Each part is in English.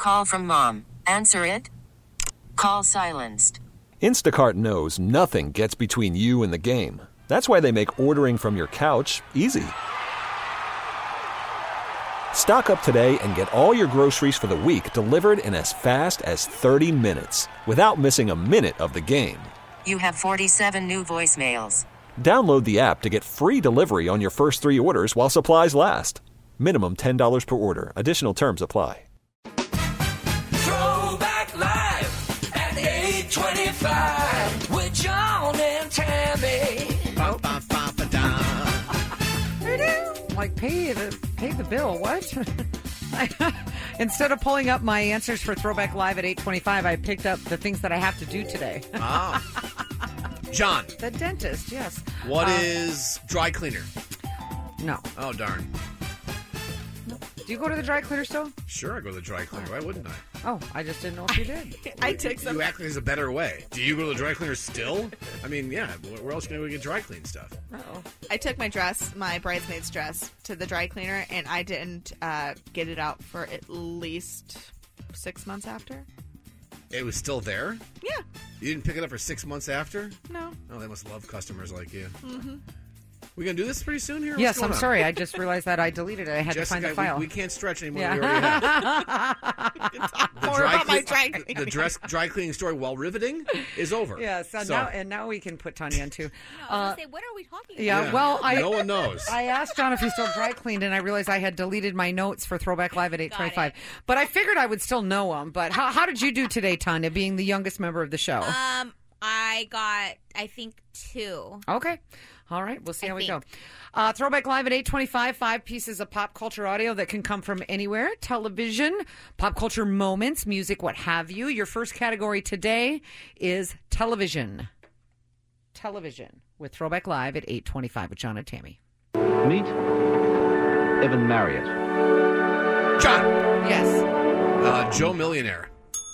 Call from mom. Answer it. Call silenced. Instacart knows nothing gets between you and the game. That's why they make ordering from your couch easy. Stock up today and get all your groceries for the week delivered in as fast as 30 minutes without missing a minute of the game. You have 47 new voicemails. Download the app to get free delivery on your first 3 orders while supplies last. Minimum $10 per order. Additional terms apply. Throwback Live at 8:25 with John and Tammy. Like, pay the bill. What? Instead of pulling up my answers for Throwback Live at 8:25, I picked up the things that I have to do today. Oh. John. The dentist, yes. What is dry cleaner? No. Oh, darn. Do you go to the dry cleaner still? Sure, I go to the dry cleaner. Why wouldn't I? Oh, I just didn't know if you did. I took some. You act like there's a better way. Do you go to the dry cleaner still? I mean, yeah. Where else can we get dry clean stuff? Uh-oh. I took my bridesmaid's dress, to the dry cleaner, and I didn't get it out for at least 6 months after. It was still there? Yeah. You didn't pick it up for 6 months after? No. Oh, they must love customers like you. Mm-hmm. We going to do this pretty soon here? Yes, I'm sorry. I just realized that I deleted it. I had Jessica, to find the file. We can't stretch anymore. Yeah. We already have. More about my dry cleaning. The dry cleaning story, while riveting, is over. Yeah, so now we can put Tanya on too. No, I was going to say, what are we talking about? Yeah, well, no one knows. I asked John if he still dry cleaned, and I realized I had deleted my notes for Throwback Live at 8:25. But I figured I would still know them. But how did you do today, Tanya, being the youngest member of the show? I got, I think, 2. Okay. All right. We'll see how we go. Throwback Live at 8:25, 5 pieces of pop culture audio that can come from anywhere. Television, pop culture moments, music, what have you. Your first category today is television. Television with Throwback Live at 8:25 with John and Tammy. Meet Evan Marriott. John. Yes. Joe Millionaire.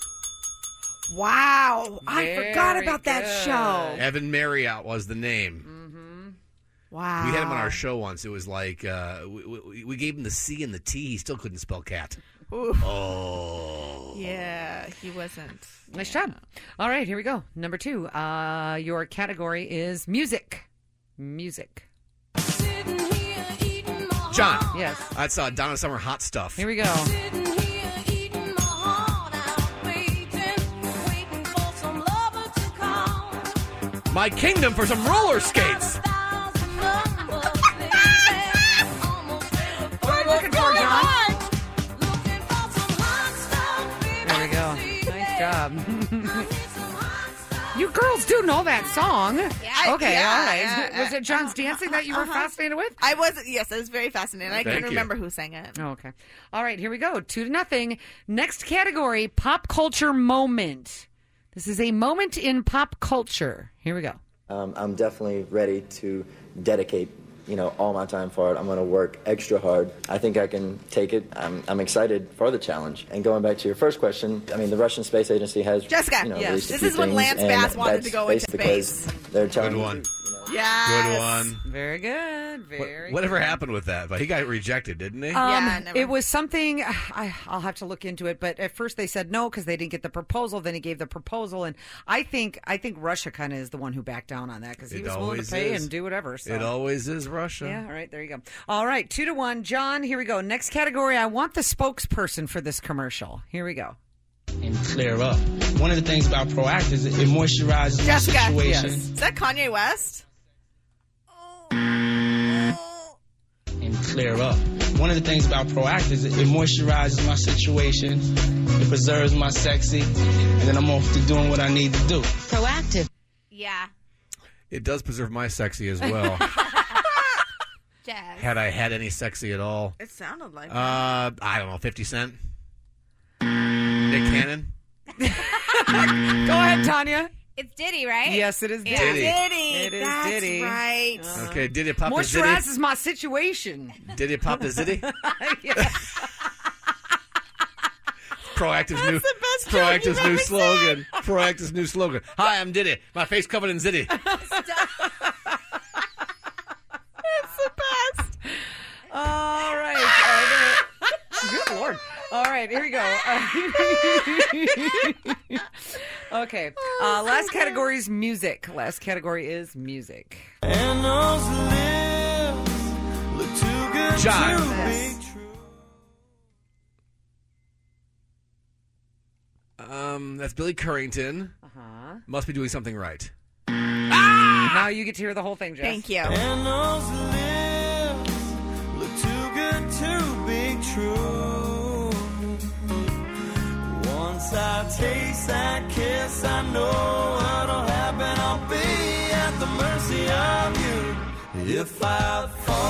Wow. I forgot about that show. Evan Marriott was the name. Wow. We had him on our show once. It was like, we gave him the C and the T. He still couldn't spell cat. Ooh. Oh. Yeah, he wasn't. Nice job. All right, here we go. Number 2. Your category is music. Music. John. Yes. That's Donna Summer Hot Stuff. Here we go. My Kingdom for some roller skates. What are you looking for, John? There we go. Nice job. You girls do know that song. Yeah, okay, yeah, all right. yeah, Was it John's dancing that you were fascinated with? I was, yes, I was very fascinated. I Thank couldn't you. remember who sang it. Oh, okay. All right, here we go. 2-0. Next category, pop culture moment. This is a moment in pop culture. Here we go. I'm definitely ready to dedicate, all my time for it. I'm going to work extra hard. I think I can take it. I'm excited for the challenge. And going back to your first question, I mean, the Russian Space Agency has, Jessica, released a this few is when things, Lance and Bass wanted that's to go into because space. They're telling Good me, one. Yes. Good one. Very good. Whatever happened with that? But he got rejected, didn't he? Yeah, never. It was something, I'll have to look into it, but at first they said no because they didn't get the proposal. Then he gave the proposal, and I think Russia kind of is the one who backed down on that because he was willing to pay and do whatever. So. It always is Russia. Yeah, all right, there you go. All right, 2-1. John, here we go. Next category, I want the spokesperson for this commercial. Here we go. And clear up. One of the things about Proactive is it moisturizes the situation. Yes. Is that Kanye West? And clear up. One of the things about Proactive is it moisturizes my situation, it preserves my sexy, and then I'm off to doing what I need to do. Proactive. Yeah. It does preserve my sexy as well. Jazz. Had I had any sexy at all? It sounded like I don't know, 50 Cent? Nick Cannon? Go ahead, Tanya. It's Diddy, right? Yes, it is Diddy. Diddy. It is That's Diddy. right. Okay, did it pop the zitty? Moisturizes my situation. Did it pop the zitty? Yeah. Proactive's That's new, the best joke Proactive's you've new ever slogan. Proactive's new slogan. Hi, I'm Diddy. My face covered in zitty. It's the best. All right. Good Lord. All right. here we go. Okay. Last category is music. And those lips look too good John. to be true. That's Billy Currington. Uh-huh. Must be doing something right. Now you get to hear the whole thing, Jess. Thank you. And those lips look too good to be true. Once I taste that kiss, I know what'll happen. I'll be at the mercy of you. If I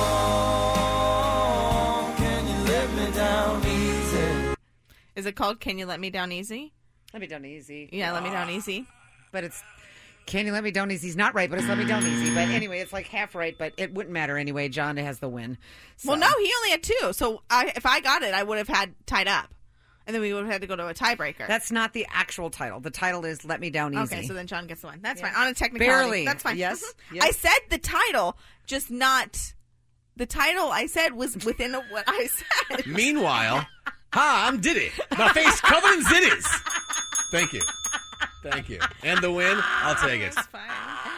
fall, can you let me down easy? Is it called Can You Let Me Down Easy? Let me down easy. Yeah, Let Me Down Easy. But it's Can You Let Me Down Easy? He's not right, but it's Let Me Down Easy. But anyway, it's like half right, but it wouldn't matter anyway. John has the win. So. Well, no, he only had 2. So if I got it, I would have had tied up. And then we would have had to go to a tiebreaker. That's not the actual title. The title is Let Me Down Easy. Okay, so then John gets the one. That's fine. On a technicality. Barely. That's fine. Yes. I said the title, just not... The title I said was within what I said. Meanwhile, hi, I'm Diddy. My face covered in zitties. Thank you. And the win, I'll take it. It's fine.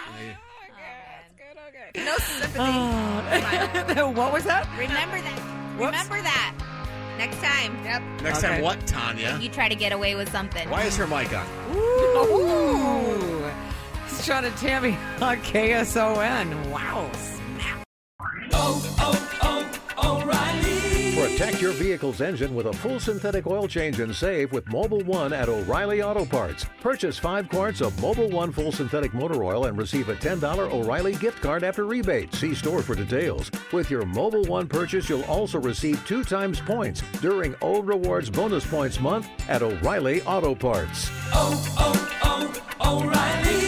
Okay. No sympathy. What was that? Remember that. Remember that. Next time. Yep. Next time, what, Tanya? You try to get away with something. Why is her mic on? Ooh. It's John and Tammy on KSON. Wow. O'Reilly. Protect your vehicle's engine with a full synthetic oil change and save with Mobil 1 at O'Reilly Auto Parts. Purchase 5 quarts of Mobil 1 full synthetic motor oil and receive a $10 O'Reilly gift card after rebate. See store for details. With your Mobil 1 purchase, you'll also receive 2 times points during O Rewards Bonus Points Month at O'Reilly Auto Parts. O'Reilly.